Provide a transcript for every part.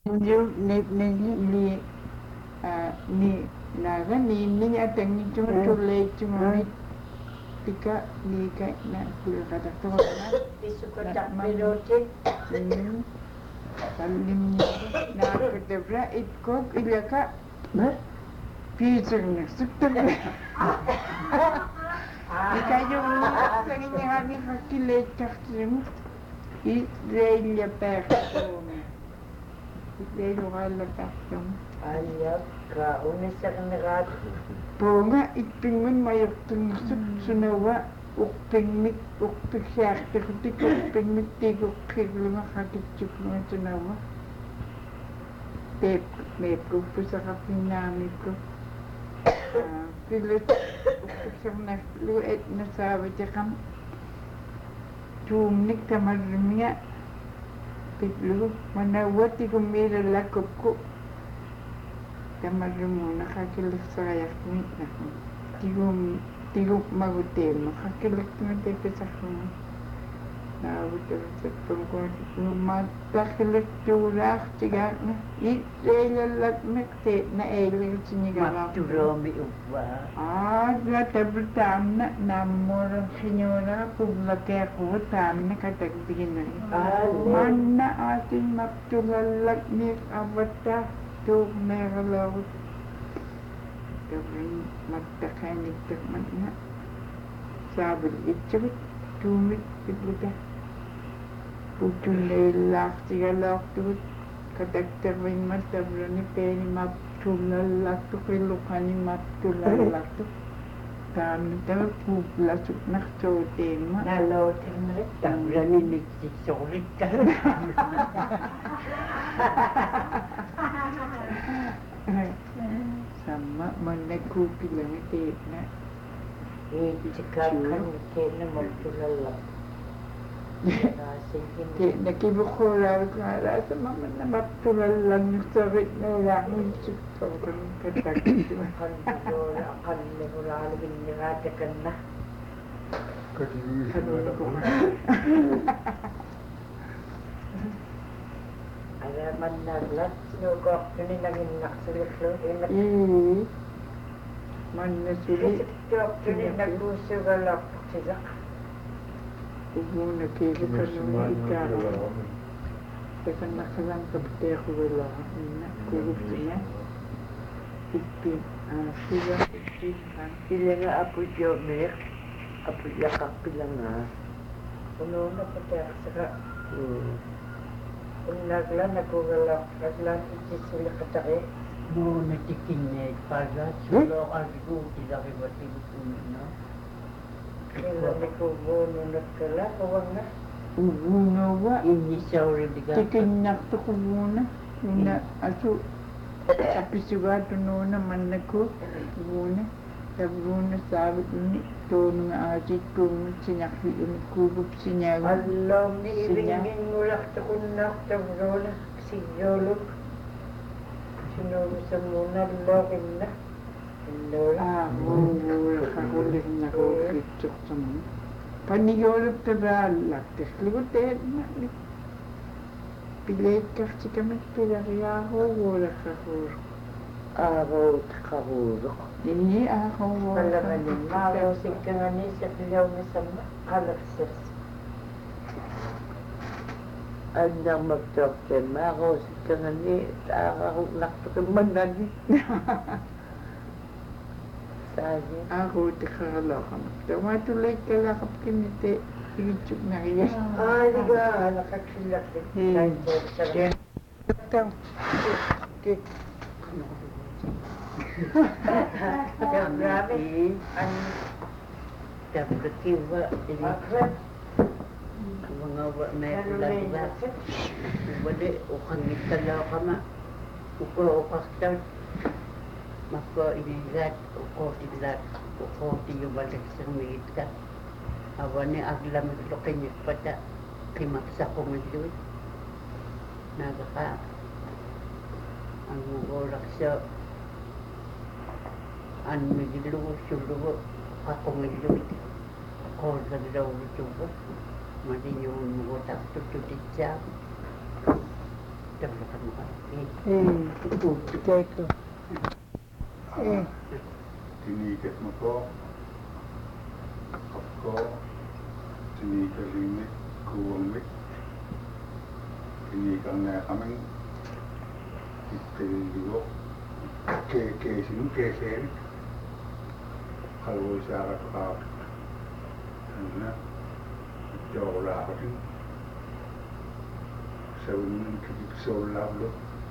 ni naga ni atang ni cuma tulai cuma ni tika ni kai na kul kata tu na Disuka tak berote. Salim na ketebra ikut ilaka pisang sukter ikayo lagi ni hari fakile cakrim Israel persona Israel wala persona Ayat ka unisa ka nagat. Ponga ipingun mayaktung sunawa ukpingmit ukpisyakte kutik ukpingmit tiguk kiglunga kakitchuk mga sunawa mep ko sa kapinamit ko pilit ukpisyang luet na sabi kam tumnik tamarmiya pitlu manawati kumira lakop ko tamarmu nakakilik sa kayak ni tigum magutin nakakilik na sa kung nabutin sa tungkol matakilik tulak tiga na ilalat mekte na eling sinigarak Magturomi upa. Tabertam na namor senyora publake ako tam na katagbigin na mana ating magtulalat ni abata tu meralaw gawin magtakanik takman na sabi itchawit tumit pitluta putulelak sigalak tuwit katagtawin matabra ni peni magtulalak tu kilukani magtulalak tu kami tayo puplasok na tema Nalotin na rin. Tabrani nagsisolit ka. sama managkupi lang ito na Chikakan ka na magtulala. nakibukura ko nga sa mga na matulal lang sa rin na lang so kung katagin Akan nagulaalagin niratakan na. Alaman naglat, sinugok yun yung naging naksulitlo. Man na sulit Sinugok yun yung nagpusugalak sila. kung nakibukan nung ikaro kasi nakalang kapite ako wala na kurup niya ipin Sila nga apo Jomer, apo yakak pila nga. Puno na pati saka. Kung naglan, nagugalak, naglan iti sila katake. Mo natikinig pala, sulo argo, ilaki ba tinutunin na? Kailan nagkubo, nunod ka lang, kawang na. ubunawa Ini sauri bigat. tikinyak to ko muna na aso kapisugato nuna man nako muna sabuna sabi ni tono nga asit kung sinakhi kubup sinyaga Alam ni ibingin mulak ta kunak ta brola, si Yolok. Sinubo sa muna, lokin na. Lola. mura kakulit na ko kitsok sa mga panigolop tabalak tesligotet na pilet kasi kami pilariyaho wala kakur Araw ta kahurok. Dini ako wala Palamanin, marosig ka nga ni sa pilaw na sa kalaksas. Andang magtokte, marosig ka nga ni sa araw nakpakaman ni. Sabi. ako takalakam tumatuloy kalakap kinite igitsuk na kaya Ay, diga, nakakilak din. Ito. Grabe. Dapat kiwa. Mga may pula-pula. Wali, ukang italaw ka ma. Ukaktan. Maka inilat, ukotilat. Ukotiyubalik sa mingit ka. Awan ni aglam ito kanya pada. Kimaksa ko ngayon. Nagaka. Ang mugolak siya. Ang magilugo, sulugo. Ako ngayon. Ako sa daw ito ko. Mati yung mugotak tututit siya. Tablakan Teko. Tinikat mo ko, ako, tinikalimit, kuwamit, tinikang na kaming, itiligo, kesin, kalau syarat kau, karena jauh lah kan, sebelum kita solat lo,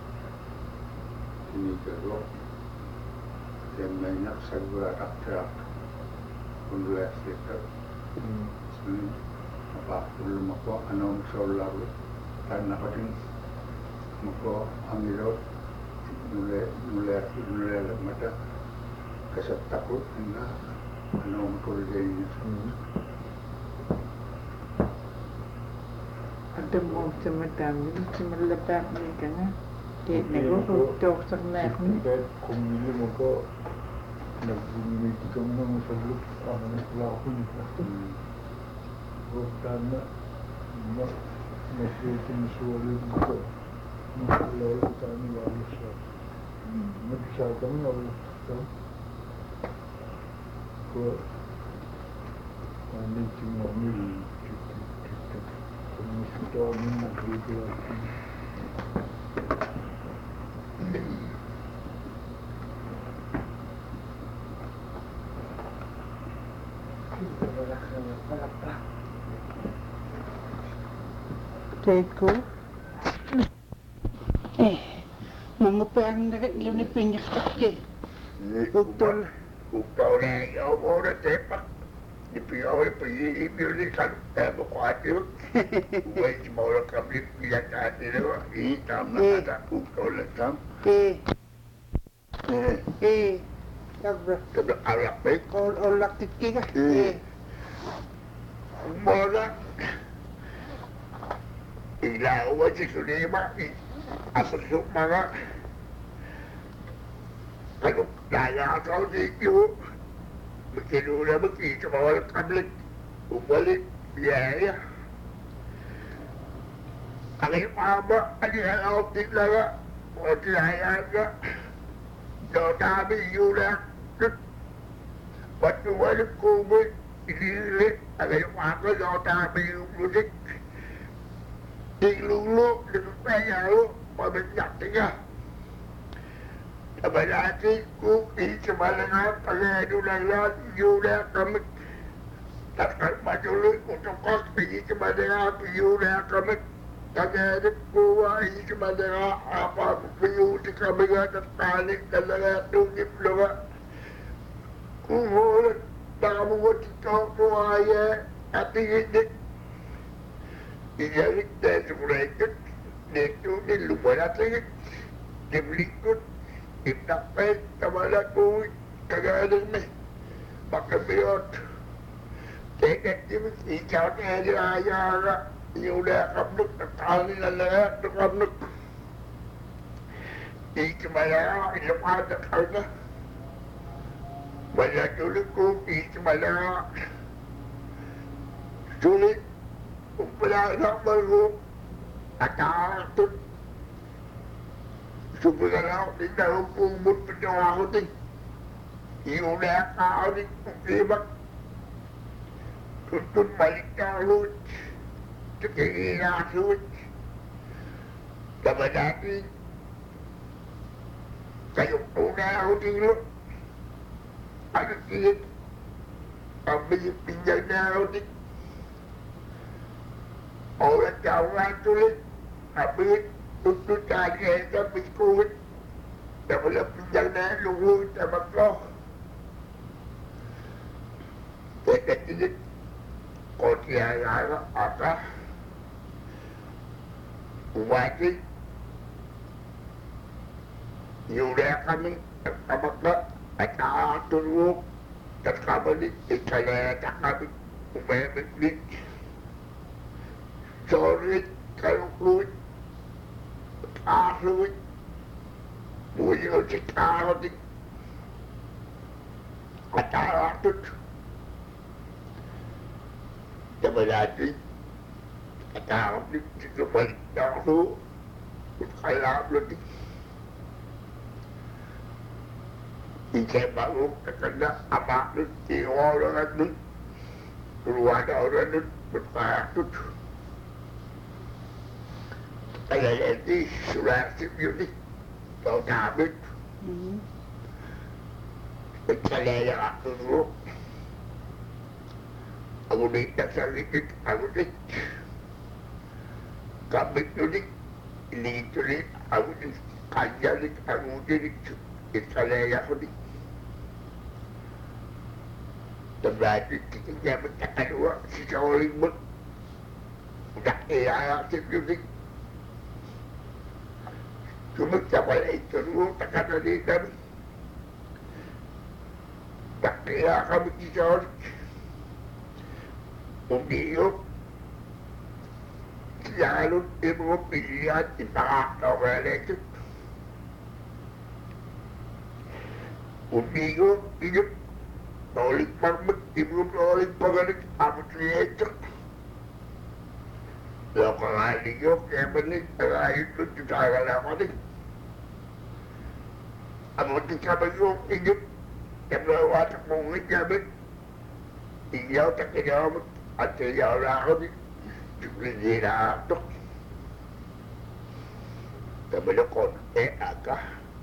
tinikah lo. Yang banyak saya tak menulis itu, sebenarnya apa belum apa anom solar karena kadang maka ambil nulis mata kesat takut karena anom kerjanya. Ada mau semacam ini cuma lepas ni kan? Dia nego tok sangat ni. Kumili mo ko nagbumili ka mo ng sablog ang plakon na masutin sulit ko makulay ko tayo wala siya nagsasabi kami na wala ko ano yung mamili kung gusto kami nagbibigay Teko. Mangupang na ilang ni pinyak ke. Betul. Ukau ni au mau tepak. Di piau pergi ni kan berkuatir. Buat mau kami lihat hati dia. Hitam ada ukau lekam. Sabra. Tapi arak baik. Olak tikik ah. Mana? Ila wajib sulima. Apa mana? Kalau daya kau itu, begitu dah begitu bawa kabel, balik biaya. Kalau apa ada yang optik lah, optik ayah Dota biulah, waktu waktu COVID ini, kalau apa dota biulah, dilulu, saya lu, banyak tiga. Berarti kuki sebaliknya pakai yuda kami takkan majul untuk kos pergi sebaliknya yuda kami takkan kuai sebaliknya apa yuda kami ada talik dalam tujuh puluh kuhul tak buat kau kuai hati ini jadi dari mulai itu di luar hati di berikut kita pet kepada kuih kagak ni pakai biot tiket ni hijau ni ada ayah ni udah kabut kali lalat kabut di kemana ini ada kerana banyak dulu kuih kemana sulit umpamanya baru atas tu Sebenarnya di dalam umur penjara itu, iulah kau ni kibat, tuntun balik kau, terkira sud, dapat jadi, kayu punah itu, ada kiri, ambil pinjamnya itu, orang jauh tulis, ambil untuk cari yang berikut dan boleh pinjamnya luhut dan makhluk tidak jadi kotiara apa wajib yudah kami makhluk ada turut dan kami dikalah tak kami umumnya sorry kalau luhut Ahli Buyo cekal di Atara tut Jabalati Atara di Jabalati Dahulu alam luôn đi. Thì xem bà lúc cái đó apa nó chiều đó nó luar đó nó berfaham tu. Saya ini sudah sebenarnya tahu habis. Saya dulu aku tidak sedikit aku ni kami tu ni aku ni kajian ni aku ni saya aku ni terjadi kita bercakap dua seseorang pun dah sebenarnya cuma capai itu dulu takkan ada kami tak kira kami seseorang Undiyo selalu ibu pilihan kita orang itu. Undiyo hidup oleh permit ibu oleh pegawai amat itu. Lokal aliyo kebenik itu juga ada apa ni? Amat kita bayu hidup keberawat mungkin kebet. Iyo tak kira ada yang orang juga dia tu, tapi lekon agak,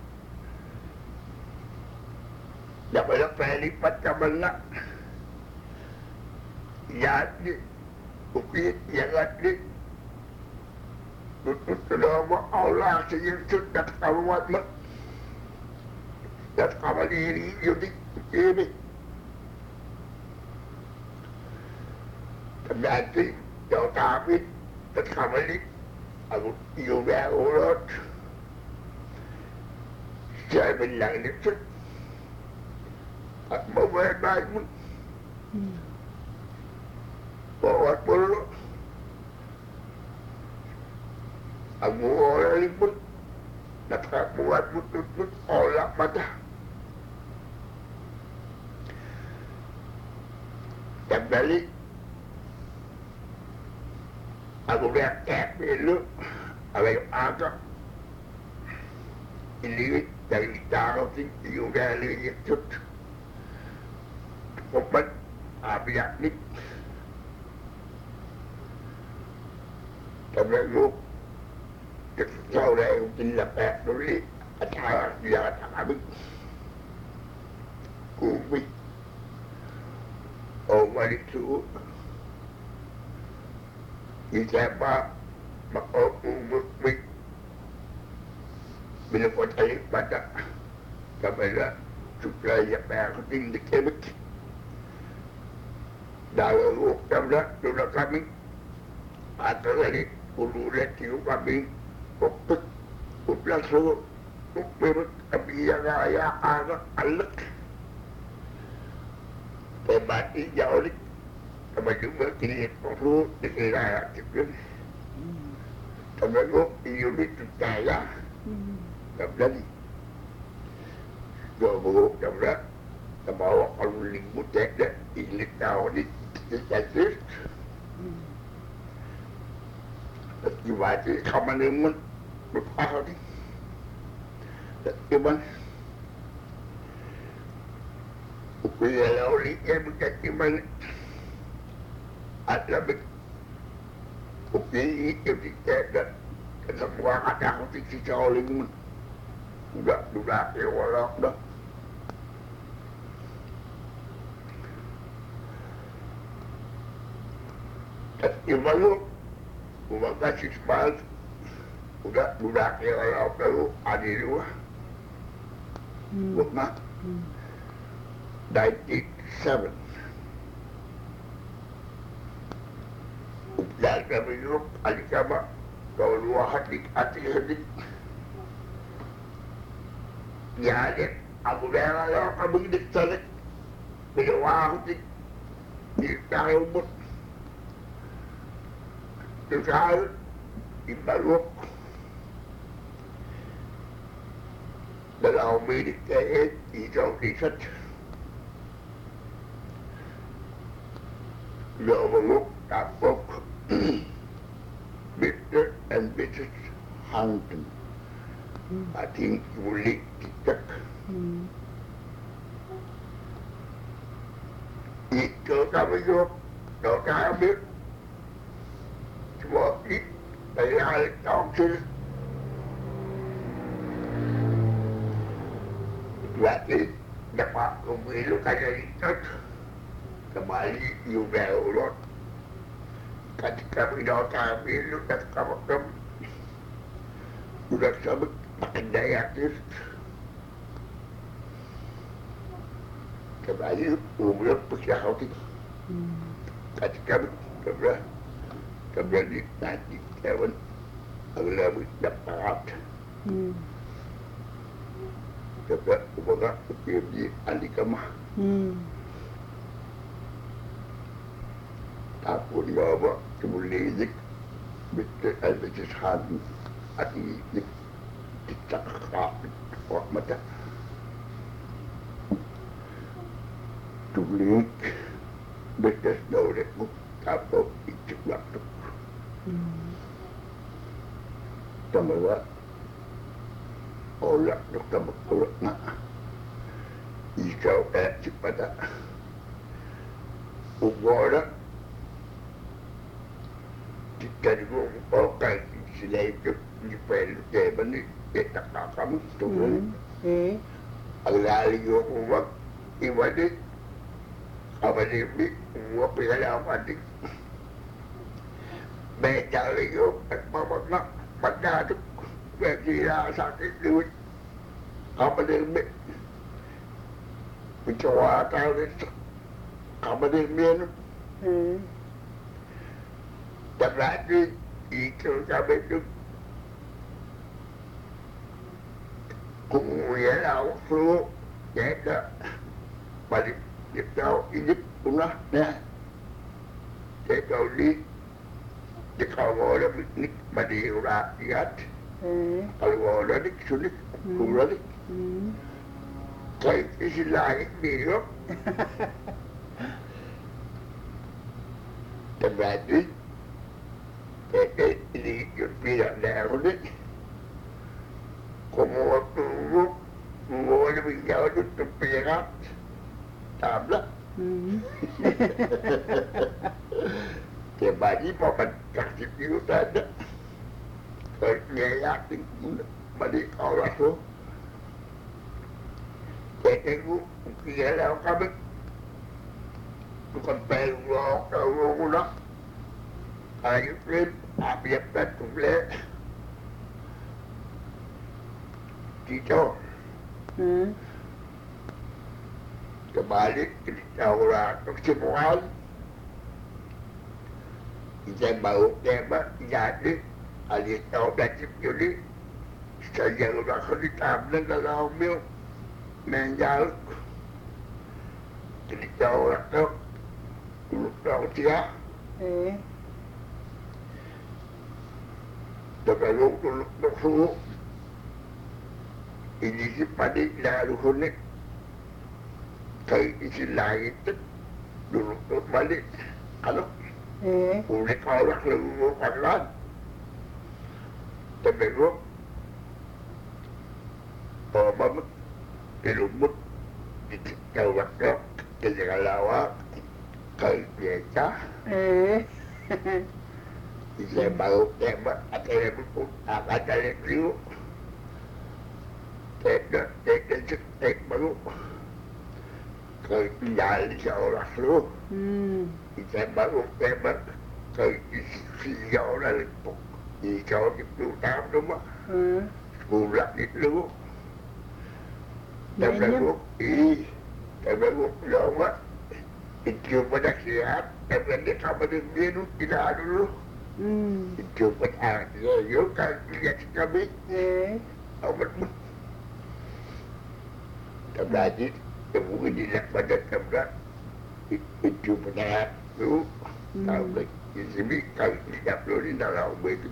dah banyak pelipat kamalak, ya ni, ukit yang ada, tutup selama Allah sehingga sudah kamat mak, dah kamat diri jadi ini. Nanti jauh tapi terkamali aku juga urut saya bilang itu aku mau baik pun bawa perlu aku orang pun nak buat putut olah mata yang balik aku lihat dulu apa yang ada ini dari taruh sih juga lihat cut obat abiak ni tapi lu kau dah yang tidak dulu ada dia tak habis kubi oh mari tu Siapa mengumumkan bila kau cari pada kepada supaya yang tinggi kebik dalam waktu dah kami atau lagi uluran tiu kami waktu ulang suruh ukir kami yang ayah anak alak temati jauh ni Sama juga kini perlu dikira juga. Sama juga unit saya. Kemudian gua kemudian bawa kalau lingkut ada ini tahun ini jadi Gimana kamu ni berapa ni? Gimana? Kalau lihat berjati mana? Ada bukti itu tidak semua ada aku sisi jauh udahewalak dah. Gimana? Umat kasih semal udahewalak baru ada dua. Bukan? 97. Dan kami hidup adik-adik kalau dua hati ya ada aku dah lah kami hidup sana bila hati di dalam umur terus ibarat dalam hidup saya hijau disat Lord Tapok Mr. and Mrs. Hampton Ating muli kita itu kami juga kami semua ini bayar tahun berarti dapat pemilu kaya itu kembali juga ulot ketika kita pemilu dan kamu udah sama makin daya itu kembali umur persiapan itu ketika kembali nanti kawan agak dapat dapat umur pergi ahli kamah takut bawa kemudian zik betul ada sesuatu ati zik tak kok mata tulik betul dole bu apa itu waktu tambah olah dokter betul nak ikau cepat ubah dari bukan selain itu di pel table ni tak kamu tu agak lagi buat ibadah apa ni buat perkara apa ni baca lagi apa nak baca tu bagi sakit duit apa ni mencoba tahu apa ni Chẳng lại đi ý kêu ra bên Đức cũng nghĩa là ông Phú nhé đó mà đi đâu ý giúp cũng đó nè để cầu đi để cầu ngồi đó biết mà đi ra đi hết cầu ngồi đó đi xuống đi cùng đó đi thấy cái xin lại cái gì đó chẳng lại đi ini tidak ada como tu mau lebih jauh tu perak tabla kembali papan kasih itu ada kerja yang balik orang tu itu kira lah kami bukan peluang kalau nak ayo friend biar betul le Tito kembali kita orang kesemuan kita baru dapat jadi alih tahu dari jadi saya sudah kerja dalam mil menjal kita orang tu orang dia Dapat luk suruh ini si padi lalu hunik kai isi lain tu dulu balik kalau hunik orang lalu kawan tapi luk mama ilmu itu jawab tu kerja lawak kai biasa Saya baru tembak akhirnya pun ada review tek baru ke jalan seorang lu saya baru tembak ke isi orang itu di jauh itu tahun rumah sekolah itu dan baru lama itu pada sihat dan dia sama dengan dia tidak dulu itu benar dia kan lihat kami amat terjadi kemudian tidak pada tempat itu benar tu tahu di sini kalau tidak perlu di dalam itu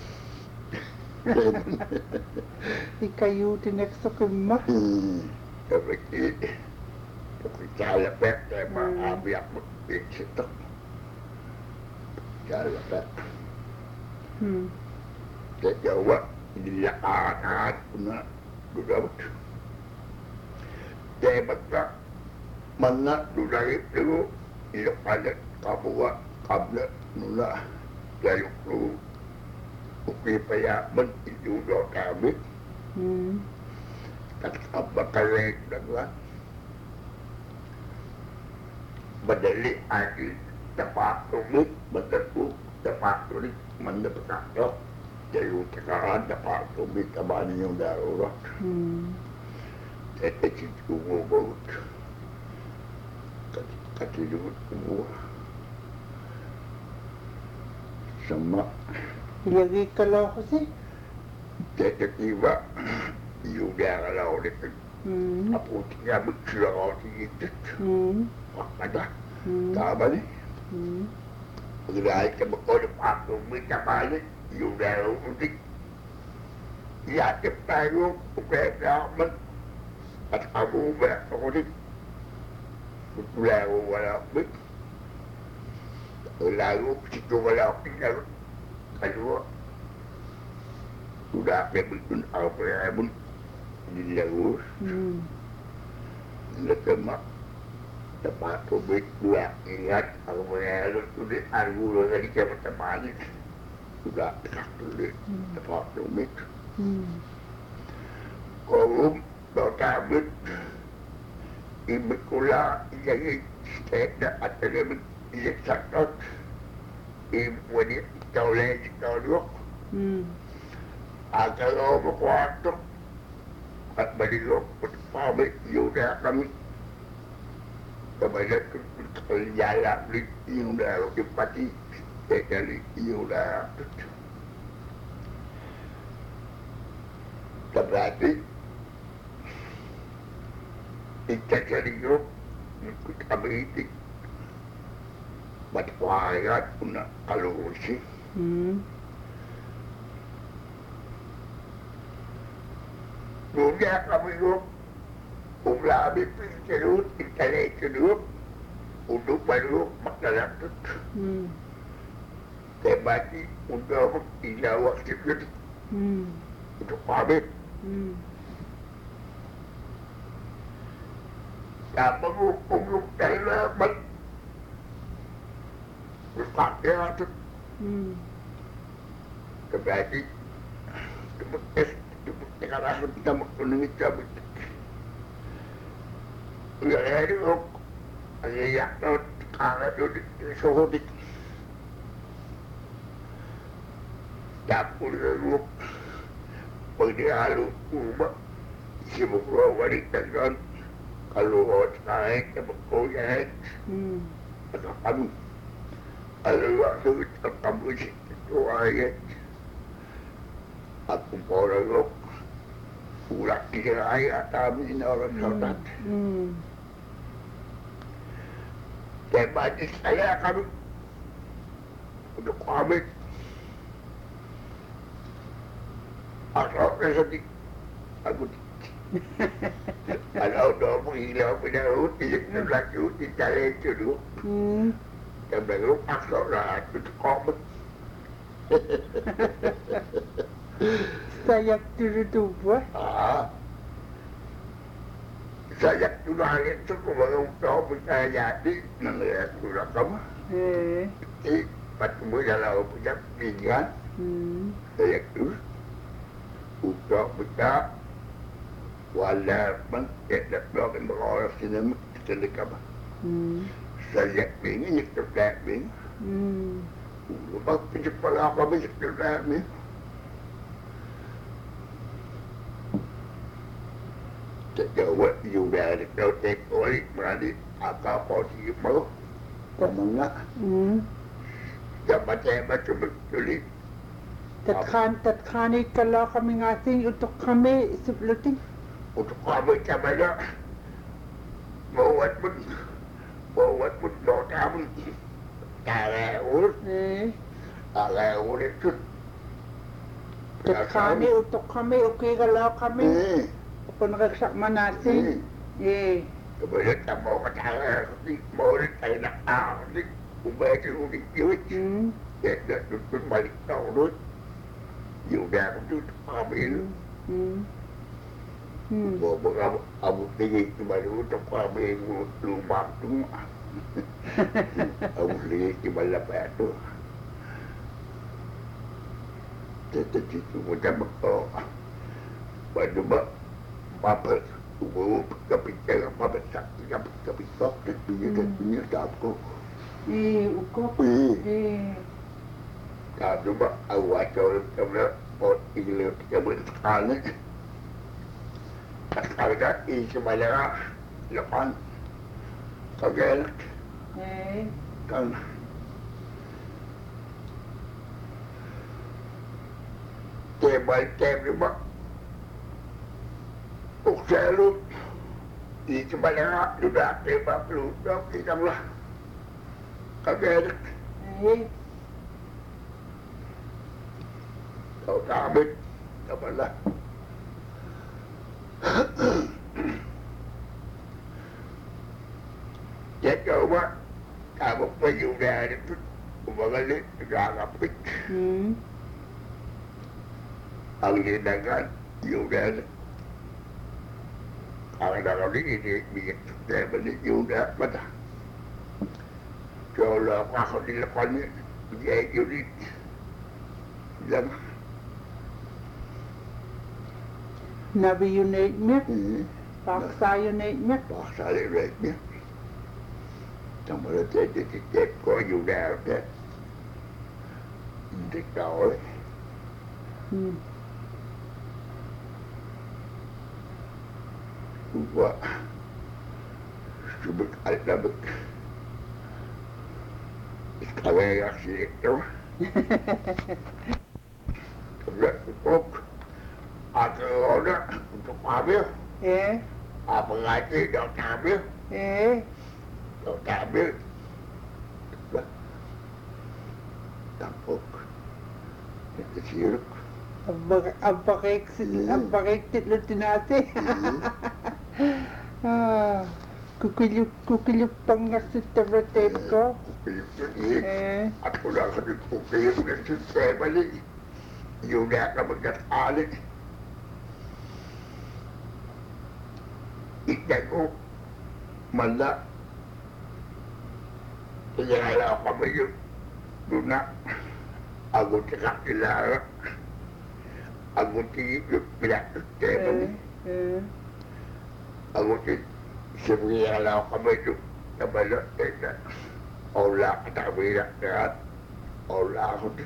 di kayu di next kemah tapi jalan pet mah biar begitu jalan pet Dia jawab Nilakaat ko na dudawat. Dahil magka mana dudawit dulu ilapalat kabuwa kabla nula layok lu ukay payaman ijudo kami at abakaleg nagwa madali agi tapatulit madatu tapatulit mandapakakyo jayo takaan tapatulit abani yung darurat etekit kumubot katilut kumubot sama Ilagay ka lang ako si. detektiva yung kalau ulit aputi nga magsila ko tigit wakada tama ni paglahay ka makono pa ako may kamali yung daraw ulit iatip tayo upaya man at ako ba ako rin wala ko wala ko lalu situ wala ko tinggal kedua sudah betul apa yang pun dilakukan lekemak tempat publik dua ingat aku mengalir sudah argulo dari teman-teman sudah tertulis tempat publik kalau berkabut ibu kula jadi tidak ada yang sakit ibu wanita kau lagi kau duk kalau berkuasa at baliok pamit yuda kami kepada jalan yuda kepati sekali yuda berarti kita jadi grup ikut kami itu berkuayat pun kalau sih dunia kami grup ulah habis terus internet terus untuk baru makanan tu tebati untuk tidak waktu itu untuk pamit tak perlu untuk dalam berpakaian tu tebati sekarang kita mengenai cabut. Ya itu, ayat tu kalau tu sohodi, dapur tu, pendialu rumah, si buku wanita kan, kalau orang naik ke buku yang, atau kamu, kalau waktu kamu itu ayat, aku orang ulat digerai kami ini orang saudat. Dan bagi saya kami untuk kami asal sedih aku kalau dah menghilang pada uti lagi uti cari itu dulu dan baru asal lah untuk kami Saya dulu buat. Saya dulu hari itu baru tahu percaya jadi nangis sudah kamu. Batu muda punya pinggan. Saya tu udah buka walaupun tidak boleh berorang sini kita lekap. Saya ingin itu kami. Lepas pencepat apa begitu kami. Jawab juga kalau teknik berani apa posisi mau pemenang. Dapat saya baca betul. Tatkan ini kalau kami ngasih untuk kami sebelum Untuk kami camanya buat pun dua tahun. Kalau itu. Tatkan ini untuk kami okey kalau kami. Penraksak manasi. Kemudian tak mau kata mau tak nak ubah itu dikiut. Ya dah tutup balik tahun. Dù ra cũng chút hoa mỹ lắm. Bộ ông đi gì mà nó trong hoa mỹ luôn bạc đúng không? Ông đi thì mà là bẻ nữa. Thế thì chúng mình chắc mất đó. Bởi nó mất mà bởi bố gặp bị chơi mà bị sẵn gặp bị tốt thì như đạp cô. Uko. Đạp nó mất ở ngoài chỗ trong đó một ý liệu cho mình khá lên. Khá ra ý cho mày là con có ghé lắm. Con kèm bài kèm nó mất cuộc xe luôn ý cho mày là nó đạp kèm bắp luôn đó thì trong là có ghé lắm. Cậu ta biết cho mày là chết rồi quá ta một cái vụ ra để mà cái lý ra gặp biết ông gì đang có vụ ra đó ông đang có lý gì việc để mà đi vụ ra bắt đầu rồi là qua không đi là con như vậy vụ đi dân Nabi unit miết, Paksa unit miết. Paksa unit miết. Trong đó chết có vụ nào thế. Thích đổi. Và subik al-nabik. Kawai aksi itu. Kemudian cukup ada orang untuk ambil. Apa lagi dokter ambil? Dokter ambil. Tampuk. Itu sirup. Ang pakiktit lutin natin. Kukilip pang nagsitabre tape ko. At wala ka din kukilip nagsitabre balik. Yung na ka magkatalit. Ikay ko mala. Kaya kami yun. Doon na. Ako kakilala. Ako pinakitabre. Ako Sebenarnya kami itu kepada kita Allah kita bilang kan Allah itu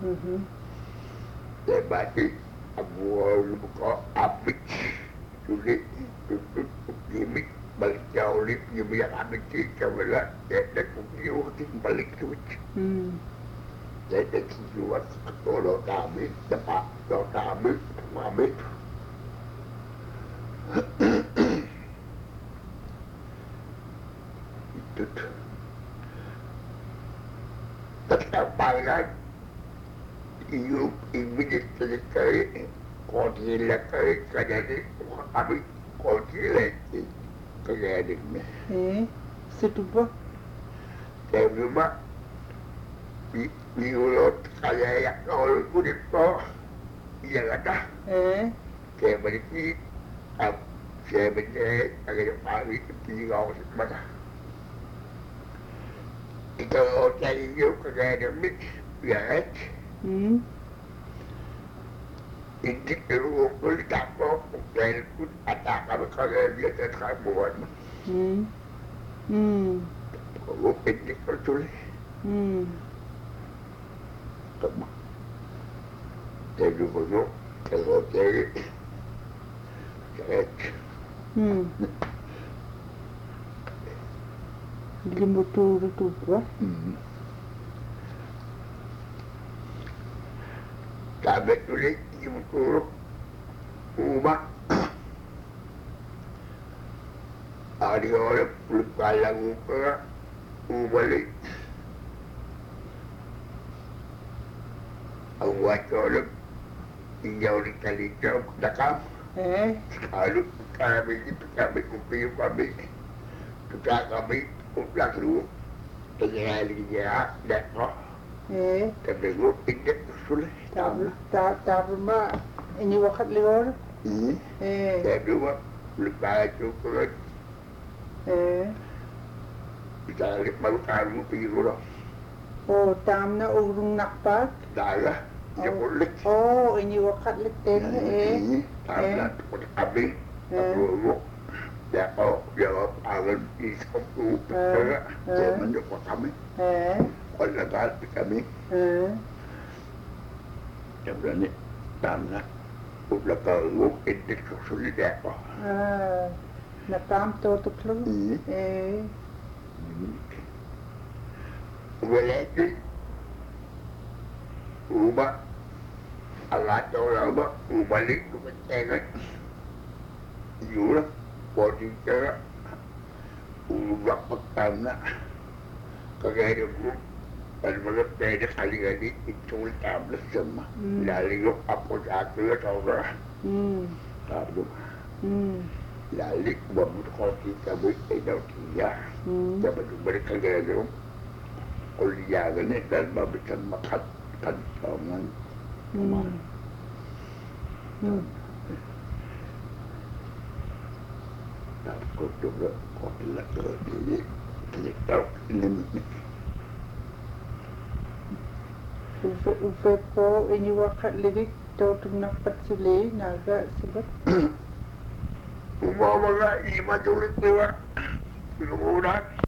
sebab Abu buka api sulit tutup gimik balik jauh lip gimik yang api kita bilang kita kukiu balik tu kita kukiu kalau kami tempat kalau kami kami tất cả bài ra yêu biết cái còn gì là cái gia đình còn gì là cái gia đình này Setuju. Theo như mà nhiều lót cái gia đình của đứa có giờ là đó kể mình đi kể mình cái phải bị cái gì ngon mà itu cari juga akademik ya ini perlu bertakwa dan pun atakan kalau dia terkabuan kalau ini tertulis jadi betul kalau cari Limuturo tu ba? Sabi tuloy, limuturo. Uma. Ari oras, pagkalang ka, umalik. Ang wato inyaw rin kalitaw, nakam. Kalau kami kumpir kami. Kita kami ulang dulu dengan dia dan roh Tapi gua ingat sulit. Tarma ini wakat lior. Tapi gua lepas itu kalau kita lihat malu kamu pergi gua. Oh, tamna urung nakpat. Dah lah, dia boleh. Oh, ini wakat liten. Tamna tu kami, aku dia akan isap tu, dia menjadi kami. Orang kat kami. Dia berani tamna. Udah kalau ini sulit apa? Nakam to klung. Walaupun rumah alat orang balik tu tengok jual body cara rumah pertama kerana aku pada malam pada kali itu tablet semua lalu apa satu atau berapa tahu lalu buat kopi kamu tidak dia dapat mereka gaya kuliah ni dan bisa makan kantongan. Aku juga kuliah ini tahu ini. Upe po ini wakat lirik to nakpat sila naga sebab. Umama nga ima tulit niya. Pinungunan.